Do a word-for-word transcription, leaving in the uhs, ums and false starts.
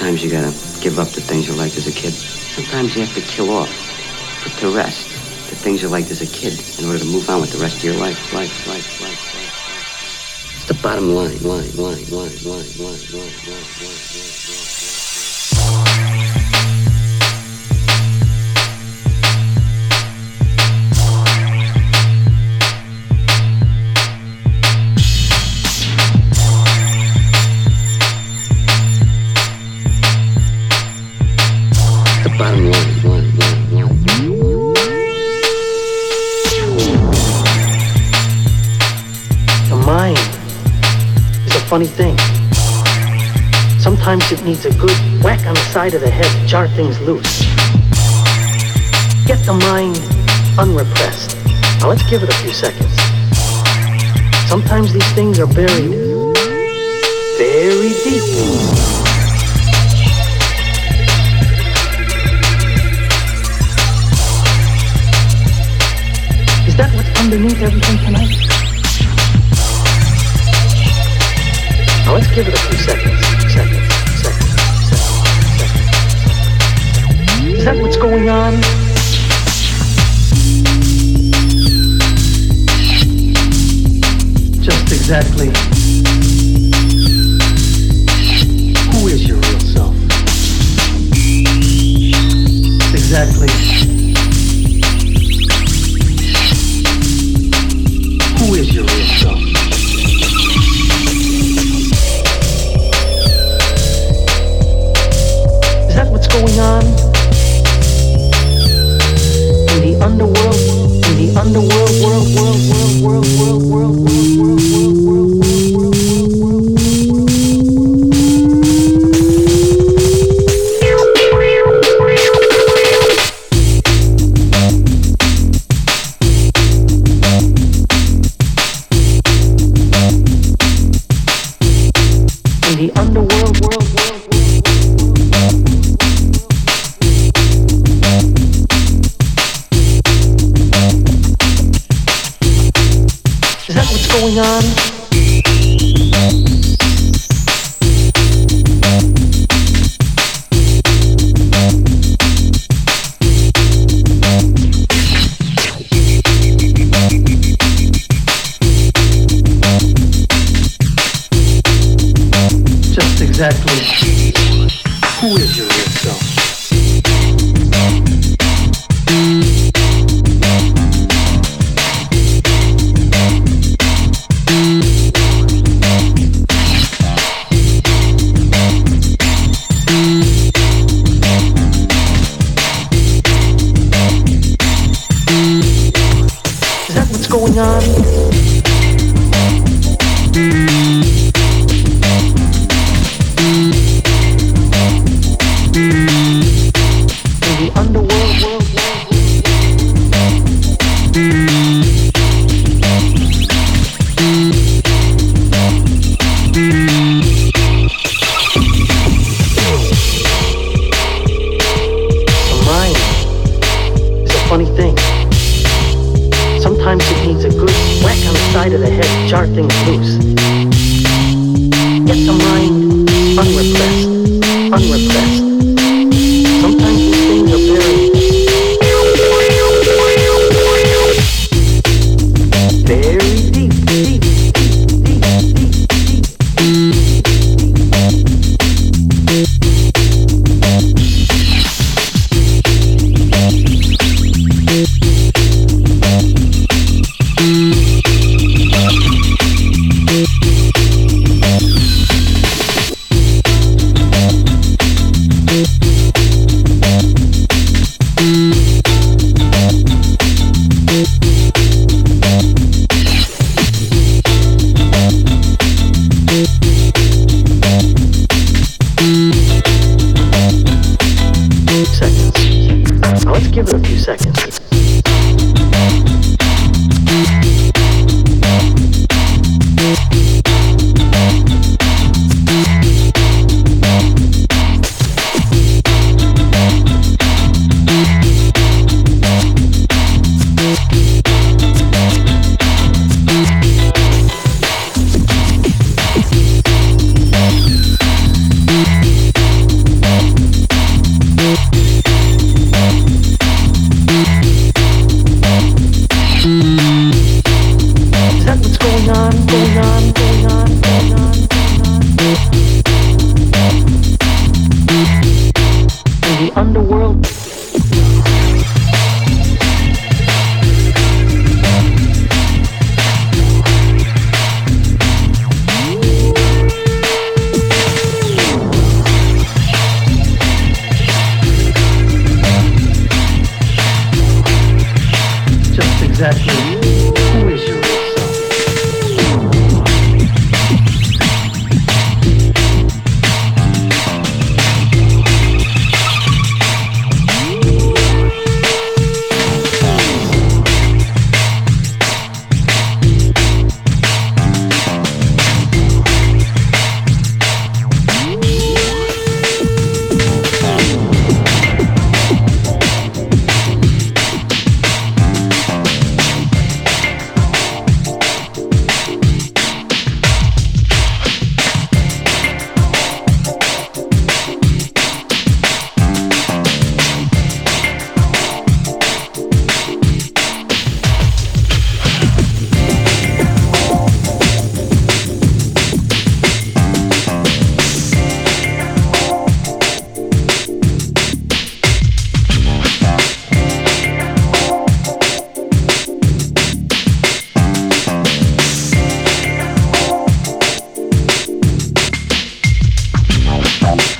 Sometimes you gotta give up the things you liked as a kid. Sometimes you have to kill off, put to rest the things you liked as a kid in order to move on with the rest of your life, life, life, life, life. It's the bottom line, line, line, line, line, line, line, line, line, line. Bottom line, line, line, line, line. The mind is a funny thing. Sometimes it needs a good whack on the side of the head to jar things loose. Get the mind unrepressed. Now let's give it a few seconds. Sometimes these things are buried very deep. Is that what's underneath everything tonight? Now let's give it a few seconds, seconds, seconds, seconds, seconds. Is that what's going on? Just exactly who is your real self? Exactly who is your real self? Is that what's going on? In the underworld, in the underworld, world, world, world, world, world, world, world, world, world, world, world, world, the underworld, world, world, is that what's going on? Exactly who is your real self? Is that what's going on? Of the head, jar things loose. Get the mind unrepressed, unrepressed. Sometimes these things are buried very